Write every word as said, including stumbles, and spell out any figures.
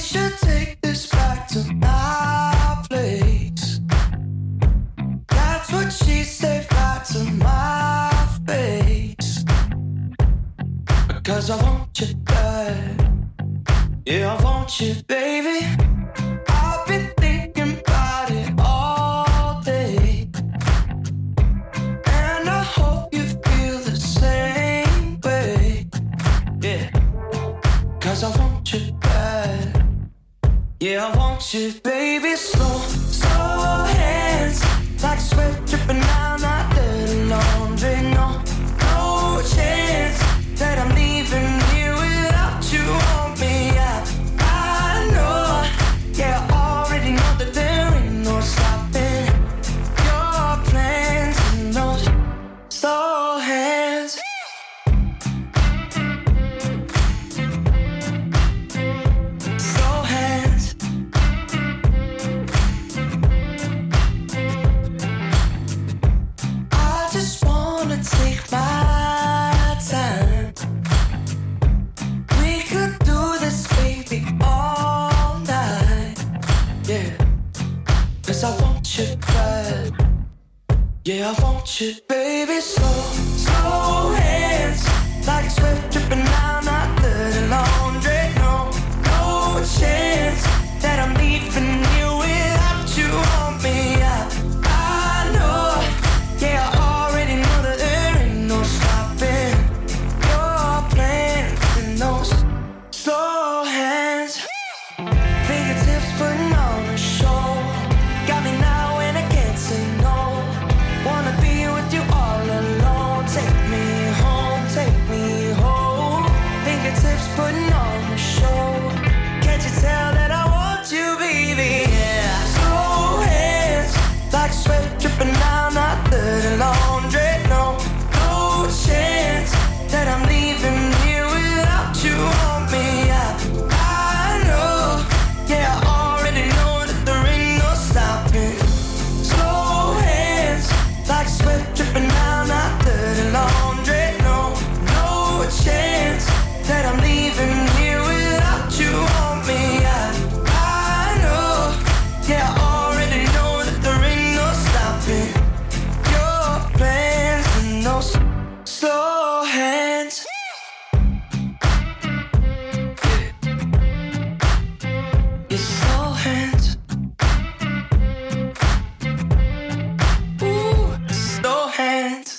should take this back to my place. That's what she said right to my face. Because I want you bad. Yeah, I want you, baby. I've been thinking about it all day, and I hope you feel the same way. Yeah, cause I want you bad. Yeah, I want you, baby. Slow, slow hands, like sweat dripping down that dirty laundry. No, no chance that I'm leaving here without you on me. I, I know, yeah, I already know that there ain't no stopping your plans and those slow hands. Slow hands. I just wanna take my time. We could do this, baby, all night. Yeah, cause I want you bad. Yeah, I want you, baby. Slow, slow hands, like sweat dripping down that dirty laundry. No, no chance that I'm leaving you without you on me. I, I know, yeah, I already know that there ain't no stopping your plans and those slow hands. Fingertips putting on a show, got me now and I can't say no. Wanna be with you all alone. Take me home, take me home. Fingertips putting on a show. Can't you tell that I want you, baby? Yeah. Slow hands, like sweat dripping down that dirty laundry. No, no chance that I'm leaving here without you on me. I, I know, yeah, I already know that there ain't no stopping. Slow hands, like sweat dripping down that dirty laundry. No, no chance that I'm leaving here without you on me. I, I know, yeah, I already know that there ain't no stopping your plans and those slow hands. Your slow hands. Ooh, slow hands.